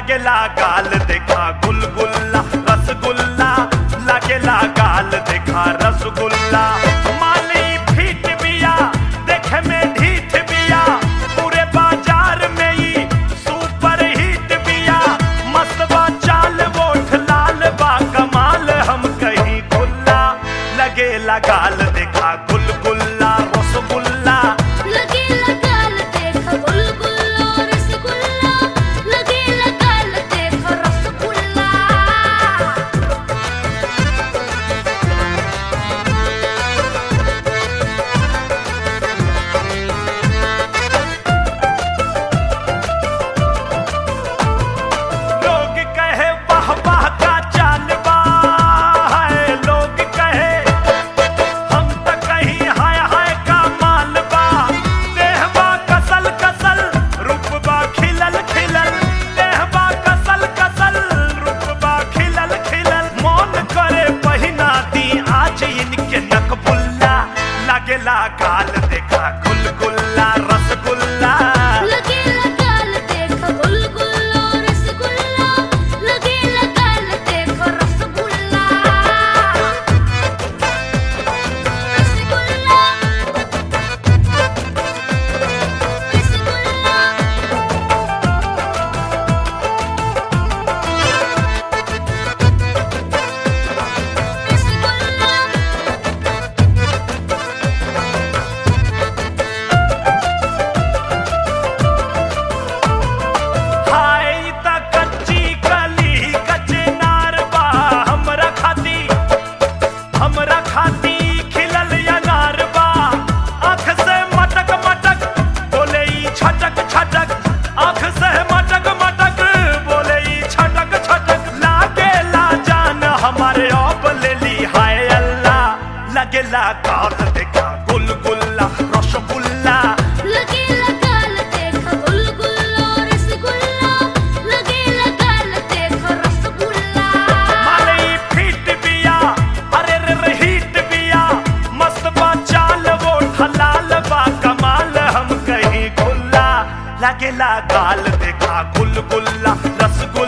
लगेला गाल देखा गुलगुल्ला रसगुल्ला लगेला गाल देखा रसगुल्ला माली फीट बिया देखे में ढीठ बिया पूरे बाजार में ही सुपर हिट बिया मस्तबा चाल वोट लाल बा कमाल हम कहीं गुल्ला लगेला गाल देखा गुलगुल्ला रसगुल्ला लगेला गाल देखा गुलगुल्ला रसगुल्ला लगेला गाल देखा रसगुल्ला लोग कहे वाह वाह का चाल बा है लोग कहे हम तो कहीं हाय हाय का माल बा देहबा कसल कसल रूपबा खिलल खिलल देहबा कसल कसल रूपबा खिलल खिलल मौन करे पहिना दी आज इनके नकबुल्ला लगेला गाल देखा गुलगुल्ला रसगुल्ला लगेला गाल देखा गुलगुल्ला रसगुल्ला लगेला गाल देखा रसगुल्ला रसगुल्ला हाय त कच्ची कली कच्चे नार बा हमरा खाती खिलल अनार बा आँख से मटक मटक बोले ई छटक छटक आँख से मटक मटक बोले ई छटक छटक लागेला जान हमारे अब ले ली हाय अल्लाह लगेला गाल देखा गुलगुल्ला रसगुल्ला लगेला गाल देखा गुलगुल्ला रसगुल्ला लगेला गाल देखा रसगुल्ला मालई फीट बिया अरे रे हिट बिया मस्त बा चाल वो हलाल बा कमाल हम कहीं गुल्ला लगेला गाल देखा गुलगुल्ला रसगुल्ला